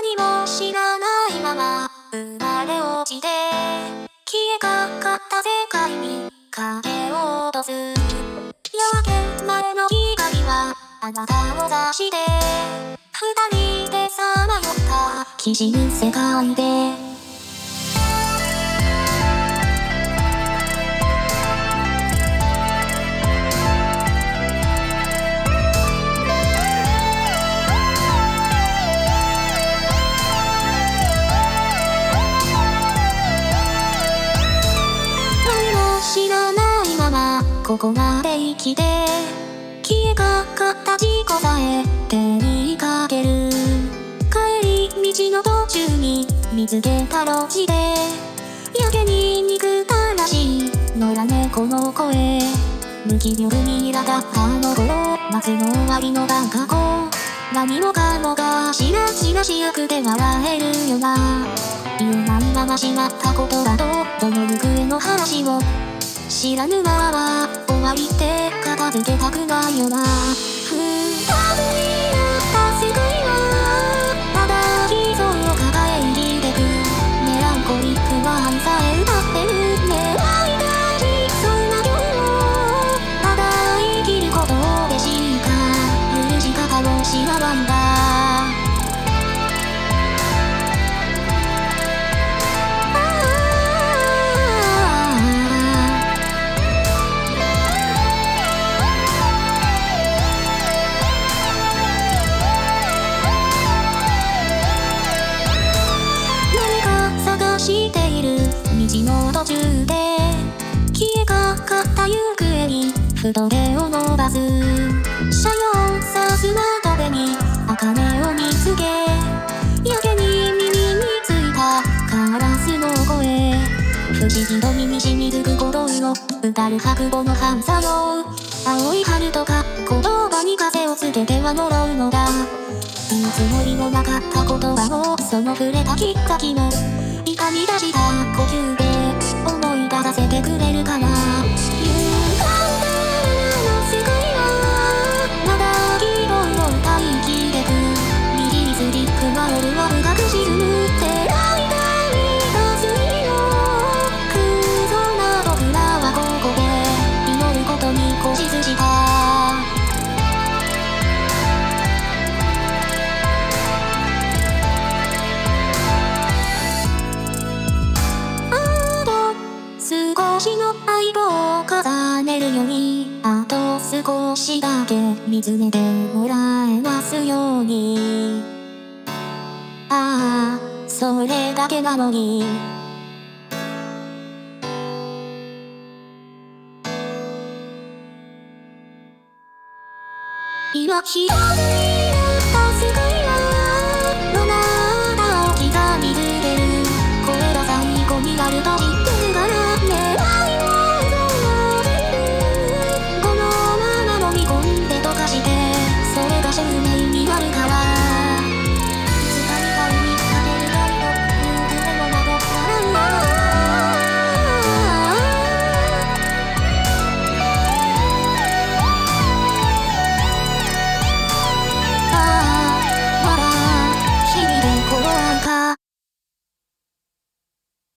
何も知らないまま生まれ落ちて消えかかった世界に影を落とす。夜明け前の光はあなたを指して二人でさまよったきしむ世界で知らないままここまで生きて消えかかった自己さえ手にかける。帰り道の途中に見つけた路地でやけに憎たらしい野良猫の声。無気力に苛立ったあの頃夏の終わりの晩過去。何もかもがしらしらしやくで笑えるよな。言えないまましまった言葉とどの行方の話を知らぬまま終わりって片付けたくないよな。二つになった世界はまだ傷を抱え生きてく。メランコリックな愛さえ歌ってるね。愛がしそうな今日もただ生きることでしか許し方を知らないんだ。している道の途中で消えかかった行方にふと手を伸ばす。車両さす窓辺に茜を見つけやけに耳についたカラスの声。不思議と身に染みる鼓動の歌る白母の反作用。青い春とか言葉に風をつけては呪うのだ。言うつもりもなかった言葉をその触れたきっかけも痛み出した呼吸で思い出させてくれるかな。歪んだの世界はまだ希望を歌い生きてく。ビリリスリックな夜は深く沈むって愛が見たすぎよ。空想な僕らはここで祈ることに固執した。少しの愛を重ねるようにあと少しだけ見つめてもらえますように。ああそれだけなのに今知らずに